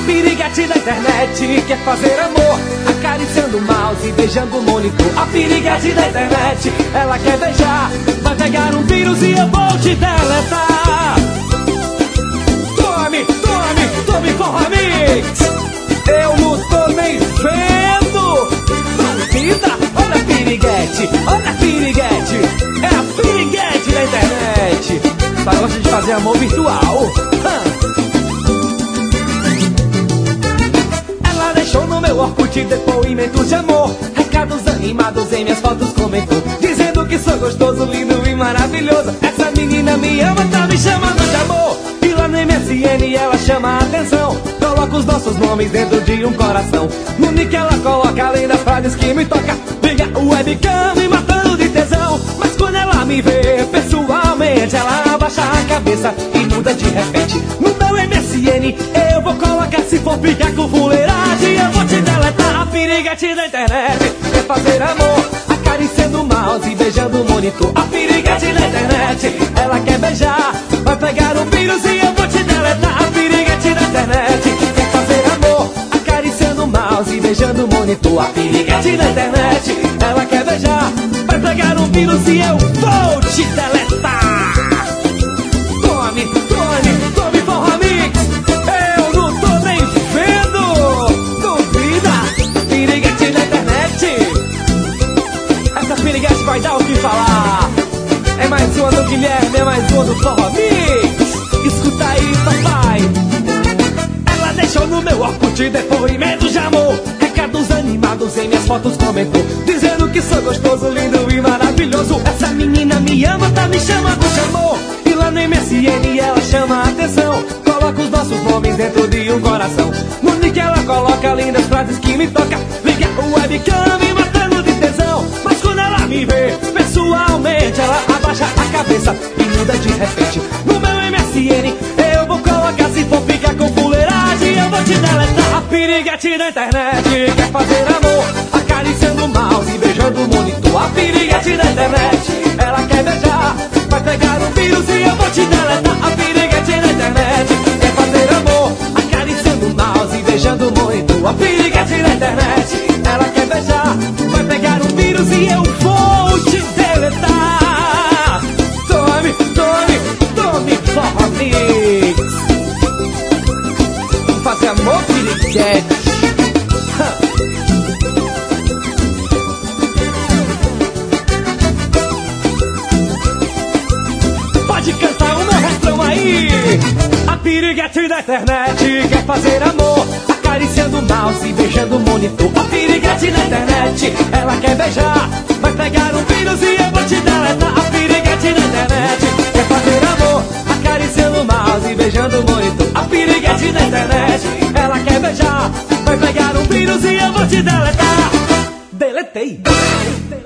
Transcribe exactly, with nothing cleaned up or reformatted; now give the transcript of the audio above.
piriguete da internet quer fazer amor, acariciando o mouse e beijando o monitor. A piriguete da internet, ela quer beijar, vai pegar um vírus e eu vou te deletar. Tome, tome, tome porra mix. Eu não tô nem vendo. Duvida? Olha a piriguete, olha a piriguete. É a piriguete da internet. Só gosta de fazer amor virtual. Hum. Ela deixou no meu Orkut depoimentos de amor, recados animados em minhas fotos comentou, dizendo que sou gostoso, lindo e maravilhoso. Essa menina me ama, tá me chamando de amor. E lá no M S N ela chama a atenção, coloca os nossos nomes dentro de um coração. No nick ela coloca, além das frases que me toca, liga o webcam me matando de tesão. Mas quando ela me vê pessoalmente, ela abaixa a cabeça e muda de repente. No meu M S N eu vou colocar, se for ficar com fuleiragem eu vou te deletar. A piriguete da internet quer fazer amor, acariciando o mouse e beijando o monitor. A piriguete da internet, ela quer beijar, vai pegar um vírus e eu vou te deletar. A piriguete da internet quer fazer amor, acariciando o mouse e beijando o monitor. A piriguete da internet, ela quer beijar, vai pegar um vírus e eu vou te deletar. Tome, tome, tome porra mix. Eu não tô nem vendo. Duvida? Piriguete da internet. Essa piriguete vai dar o que falar. É mais uma do Guilherme, é mais uma do Forró Mix. Escuta aí, papai. Ela deixou no meu Orkut depoimento de amor, recados animados em minhas fotos comentou, dizendo que sou gostoso, lindo e maravilhoso. Essa menina me ama, tá me chamando de amor. E lá no M S N ela chama a atenção, coloca os nossos nomes dentro de um coração. No nick ela coloca lindas frases que me toca, liga o webcam me matando de tesão. Mas quando ela me vê pessoalmente, ela abaixa a cabeça e muda de repente. No meu M S N eu vou colocar, se for ficar com fuleiragem eu vou te deletar. A piriguete da internet quer fazer amor, acariciando o mouse e beijando o monitor. A piriguete da internet, ela quer beijar, vai pegar um vírus e eu vou te deletar. A piriguete da internet quer fazer amor, acariciando o mouse e beijando o monitor. A piriguete da internet, ela quer beijar, vai pegar um vírus e eu vou te deletar. Tome, tome, tome Forró Mix. Vamos fazer amor, piriguete. Pode cantar o meu refrão aí. A piriguete da internet quer fazer amor, acariciando o mouse e beijando o monitor. A piriguete da internet, ela quer beijar, vai pegar um vírus e eu vou te deletar. A piriguete da internet quer fazer amor, acariciando o mouse e beijando o monitor. A piriguete da internet, ela quer beijar, vai pegar um vírus e eu vou te deletar. Deletei.